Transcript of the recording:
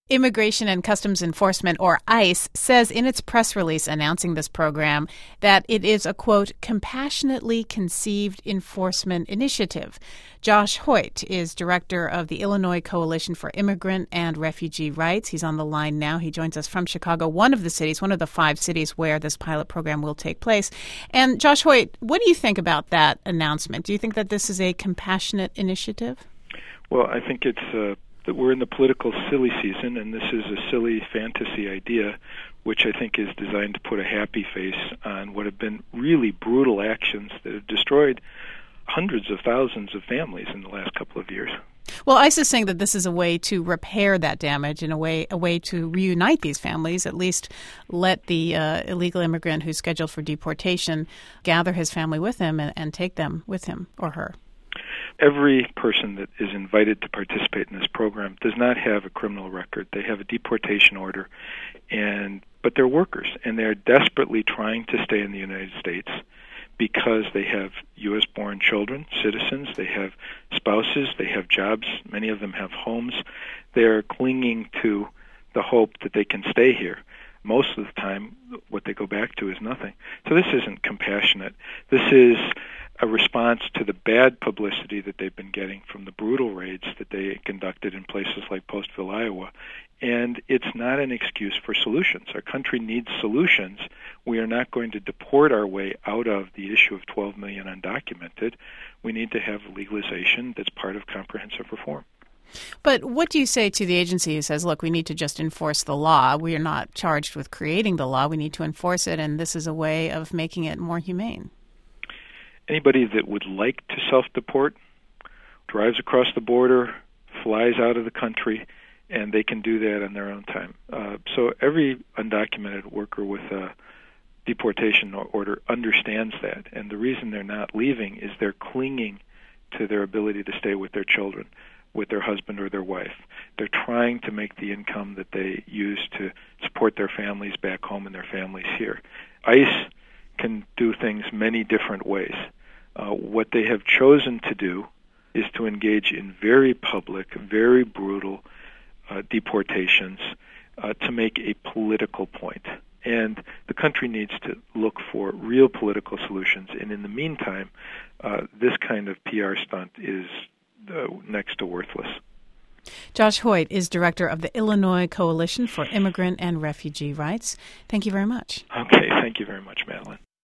Immigration and Customs Enforcement, or ICE, says in its press release announcing this program that it is a, quote, compassionately conceived enforcement initiative. Josh Hoyt is director of the Illinois Coalition for Immigrant and Refugee Rights. He's on the line now. He joins us from Chicago, one of the 5 cities where this pilot program will take place. And Josh Hoyt, what do you think about that announcement? Do you think that this is a compassionate initiative? Well, I think it's that we're in the political silly season, and this is a silly fantasy idea, which I think is designed to put a happy face on what have been really brutal actions that have destroyed hundreds of thousands of families in the last couple of years. Well, ICE is saying that this is a way to repair that damage, in a way to reunite these families, at least let the illegal immigrant who's scheduled for deportation gather his family with him and take them with him or her. Every person that is invited to participate in this program does not have a criminal record. They have a deportation order, but they're workers, and they're desperately trying to stay in the United States because they have U.S.-born children, citizens, they have spouses, they have jobs, many of them have homes. They're clinging to the hope that they can stay here. Most of the time, what they go back to is nothing. So this isn't compassionate. This is a response to the bad publicity that they've been getting from the brutal raids that they conducted in places like Postville, Iowa. And it's not an excuse for solutions. Our country needs solutions. We are not going to deport our way out of the issue of 12 million undocumented. We need to have legalization that's part of comprehensive reform. But what do you say to the agency who says, look, we need to just enforce the law? We are not charged with creating the law. We need to enforce it, and this is a way of making it more humane. Anybody that would like to self-deport drives across the border, flies out of the country, and they can do that on their own time. So every undocumented worker with a deportation order understands that, and the reason they're not leaving is they're clinging to their ability to stay with their children, with their husband or their wife. They're trying to make the income that they use to support their families back home and their families here. ICE can do things many different ways. What they have chosen to do is to engage in very public, very brutal deportations to make a political point. And the country needs to look for real political solutions. And in the meantime, this kind of PR stunt is next to worthless. Josh Hoyt is director of the Illinois Coalition for Immigrant and Refugee Rights. Thank you very much. Okay, thank you very much, Madeline.